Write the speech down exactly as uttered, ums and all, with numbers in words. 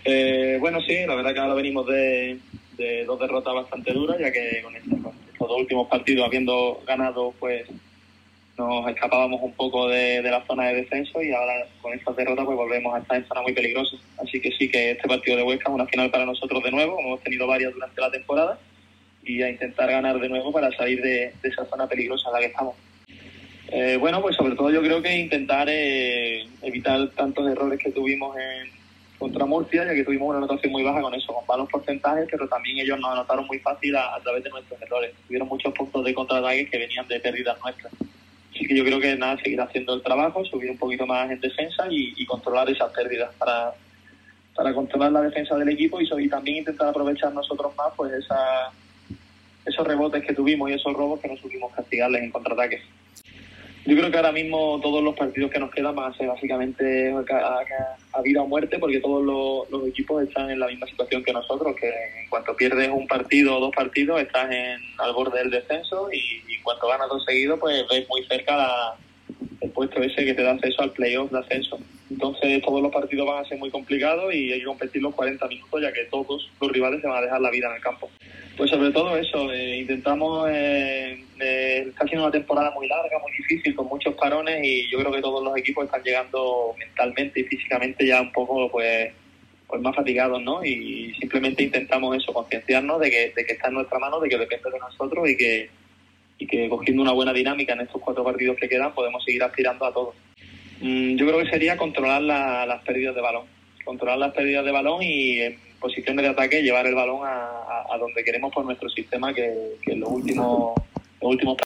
Eh, bueno, sí, la verdad que ahora venimos de, de dos derrotas bastante duras, ya que con estos, con estos dos últimos partidos, habiendo ganado, pues nos escapábamos un poco de, de la zona de descenso, y ahora con estas derrotas pues volvemos a estar en zona muy peligrosa. Así que sí, que este partido de Huesca es una final para nosotros de nuevo, como hemos tenido varias durante la temporada, y a intentar ganar de nuevo para salir de, de esa zona peligrosa en la que estamos. Eh, bueno, pues sobre todo yo creo que intentar eh, evitar tantos errores que tuvimos en contra Murcia, ya que tuvimos una anotación muy baja con eso, con malos porcentajes, pero también ellos nos anotaron muy fácil a, a través de nuestros errores. Tuvieron muchos puntos de contraataque que venían de pérdidas nuestras. Así que yo creo que nada, seguir haciendo el trabajo, subir un poquito más en defensa y, y controlar esas pérdidas para, para controlar la defensa del equipo, y, y también intentar aprovechar nosotros más pues esa, esos rebotes que tuvimos y esos robos que no supimos castigarles en contraataques. Yo creo que ahora mismo todos los partidos que nos quedan van a ser básicamente a, a, a vida o muerte, porque todos los, los equipos están en la misma situación que nosotros, que en cuanto pierdes un partido o dos partidos estás en, al borde del descenso, y, y en cuanto ganas dos seguidos pues ves muy cerca la, el puesto ese que te da acceso al playoff de ascenso. Entonces todos los partidos van a ser muy complicados y hay que competir los cuarenta minutos, ya que todos los rivales se van a dejar la vida en el campo. Pues sobre todo eso, eh, intentamos, eh, eh, está siendo una temporada muy larga, muy difícil, con muchos parones, y yo creo que todos los equipos están llegando mentalmente y físicamente ya un poco pues, pues más fatigados, ¿no? Y simplemente intentamos eso, concienciarnos de que, de que está en nuestra mano, de que depende de nosotros, y que, y que cogiendo una buena dinámica en estos cuatro partidos que quedan podemos seguir aspirando a todo. Mm, yo creo que sería controlar la, las pérdidas de balón, controlar las pérdidas de balón y en posiciones de ataque llevar el balón a, a, a donde queremos por nuestro sistema, que, que en los últimos, los últimos